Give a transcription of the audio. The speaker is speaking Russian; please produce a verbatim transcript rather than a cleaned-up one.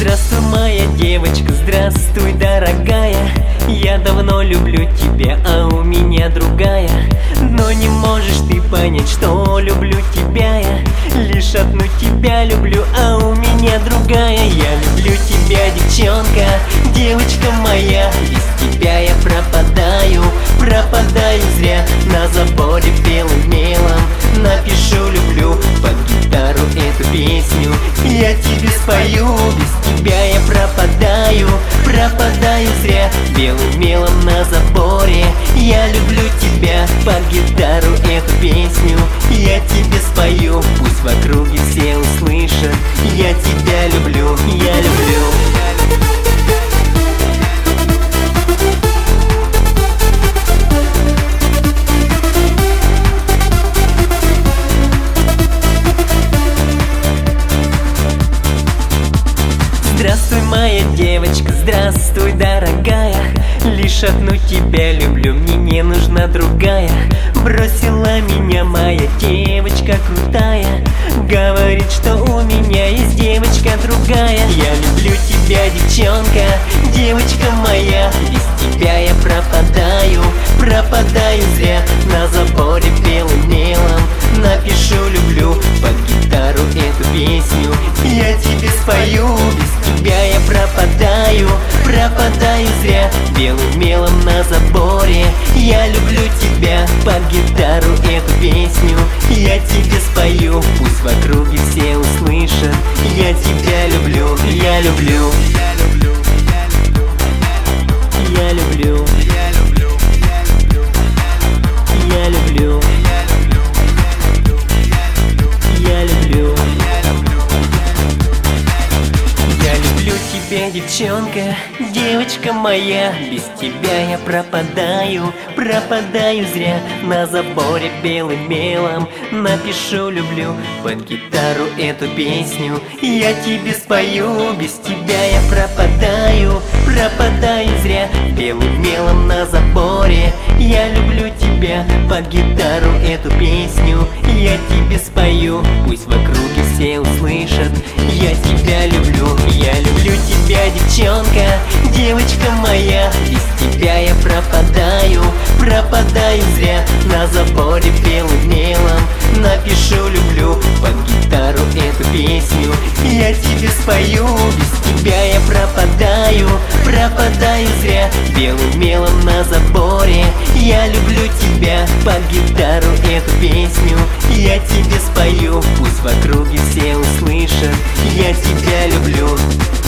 Здравствуй, моя девочка, здравствуй, дорогая. Я давно люблю тебя, а у меня другая. Но не можешь ты понять, что люблю тебя я. Лишь одну тебя люблю, а у меня другая. Я люблю тебя, девчонка, девочка моя. Без тебя я пропадаю, пропадаю зря. На заборе белым мелом напишу «люблю» под гитару эту песню. Я тебе спою, без тебя я пропадаю, пропадаю зря. Белым мелом на заборе я люблю тебя, под гитару эту песню я тебе спою. Пусть в округе все услышат, я тебя люблю, я люблю. Здравствуй, моя девочка, здравствуй, дорогая. Лишь одну тебя люблю, мне не нужна другая. Бросила меня моя девочка крутая. Говорит, что у меня есть девочка другая. Я люблю тебя, девчонка, девочка моя. Без тебя я пропадаю, пропадаю зря. На заборе белым мелом напишу «люблю» под гитару эту песню. Я тебе спою, без тебя я пропадаю, пропадаю зря. Белым мелом на заборе я люблю тебя, под гитару эту песню я тебе спою. Пусть в округе все услышат, я тебя люблю, я люблю, я люблю, я люблю, я люблю, я люблю, я люблю. Я люблю тебя, девчонка, девочка моя. Без тебя я пропадаю, пропадаю зря. На заборе белым мелом напишу «люблю» под гитару эту песню я тебе спою. Без тебя я пропадаю, пропадаю зря. Белым мелом на заборе я люблю тебя, под гитару эту песню я тебе спою. Пусть в округе все услышат, я тебя люблю, я люблю тебя, девчонка, девочка моя. Без тебя я пропадаю, пропадаю зря. На заборе белым мелом напишу «люблю» под гитару эту песню я тебе спою. Без тебя я пропадаю, пропадаю зря. Белым мелом на заборе я люблю тебя, под гитару эту песню я тебе спою. Пусть в округе все услышат, я тебя люблю.